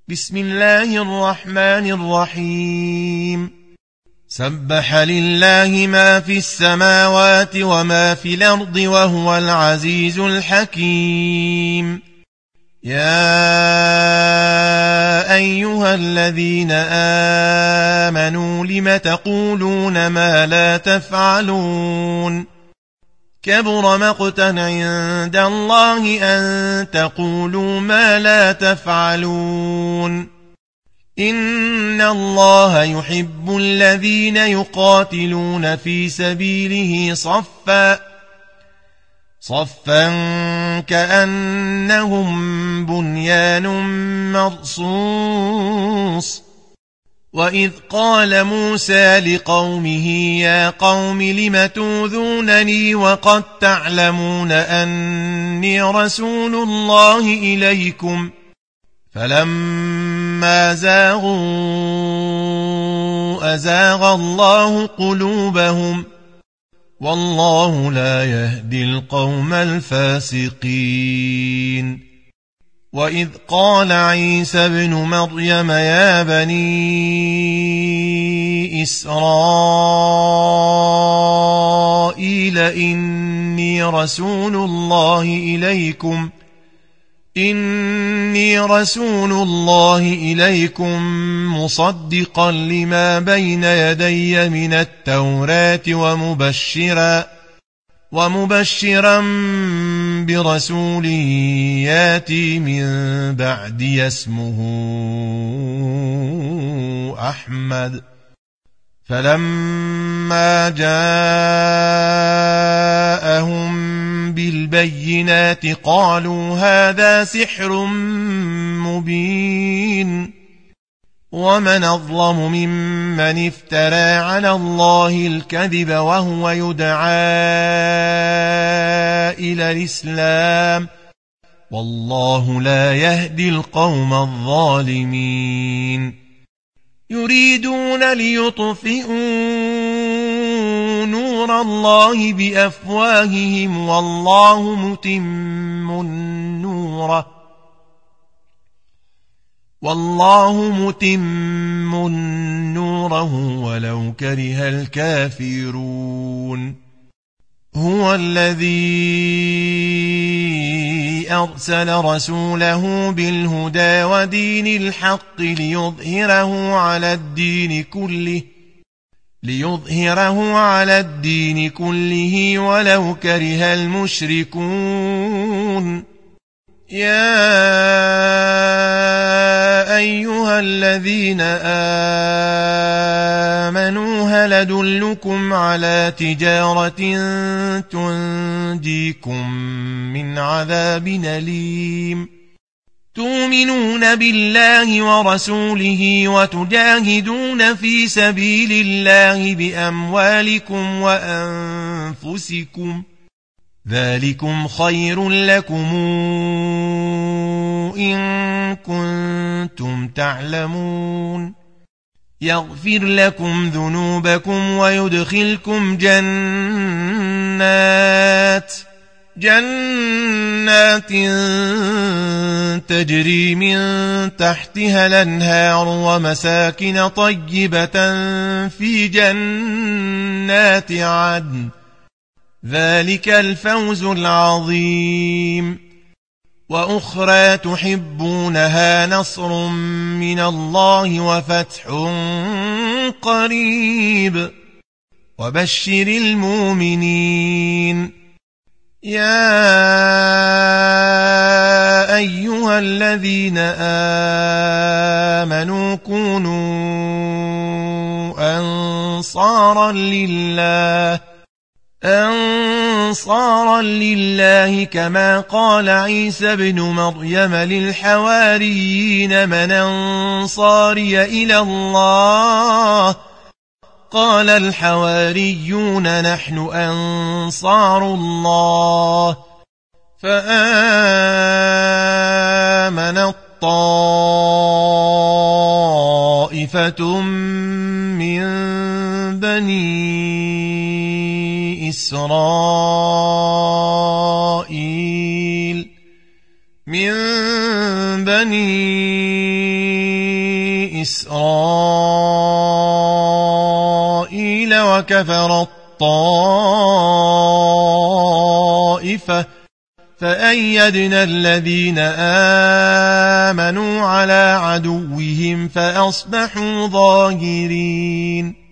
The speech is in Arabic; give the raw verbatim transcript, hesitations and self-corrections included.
بسم الله الرحمن الرحيم سبح لله ما في السماوات وما في الأرض وهو العزيز الحكيم. يا أيها الذين آمنوا لم تقولون ما لا تفعلون كبر مقتا عند الله أن تقولوا ما لا تفعلون. إن الله يحب الذين يقاتلون في سبيله صفا صفا كأنهم بنيان مرصوص. وإذ قال موسى لقومه يا قوم لم توذونني وقد تعلمون أني رسول الله إليكم فلما زاغوا أزاغ الله قلوبهم والله لا يهدي القوم الفاسقين. وإذ قال عيسى ابن مريم يا بني إسرائيل إني رسول الله إليكم إني رسول الله إليكم مصدقا لما بين يدي من التوراة ومبشرا ومبشرا برسول ياتي من بعدي اسمه أحمد. فلما جاءهم بالبينات قالوا هذا سحر مبين. ومن أظلم ممن افترى على الله الكذب وهو يدعى إلى الإسلام والله لا يهدي القوم الظالمين. يريدون ليطفئوا نور الله بأفواههم والله متم نوره والله متم نوره ولو كره الكافرون. هو الذي أرسل رسوله بالهدى ودين الحق ليظهره على الدين كله ليظهره على الدين كله ولو كره المشركون. يا أيها الذين آمنوا هل أدلكم على تجارة تنجيكم من عذاب أليم تؤمنون بالله ورسوله وتجاهدون في سبيل الله بأموالكم وأنفسكم ذلكم خير لكم إن كنتم تعلمون. يغفر لكم ذنوبكم ويدخلكم جنات جنات تجري من تحتها الأنهار ومساكن طيبة في جنات عدن ذلك الفوز العظيم. وأخرى تحبونها نصر من الله وفتح قريب وبشر المؤمنين. يا أيها الذين آمنوا كونوا أنصارا لله أنصارا لله كما قال عيسى ابن مريم للحواريين من أنصاري إلى الله قال الحواريون نحن أنصار الله. فآمن طائفة من بني إسرائيل من بني إسرائيل وكفر الطائفة فأيدنا الذين آمنوا على عدوهم فأصبحوا ظاهرين.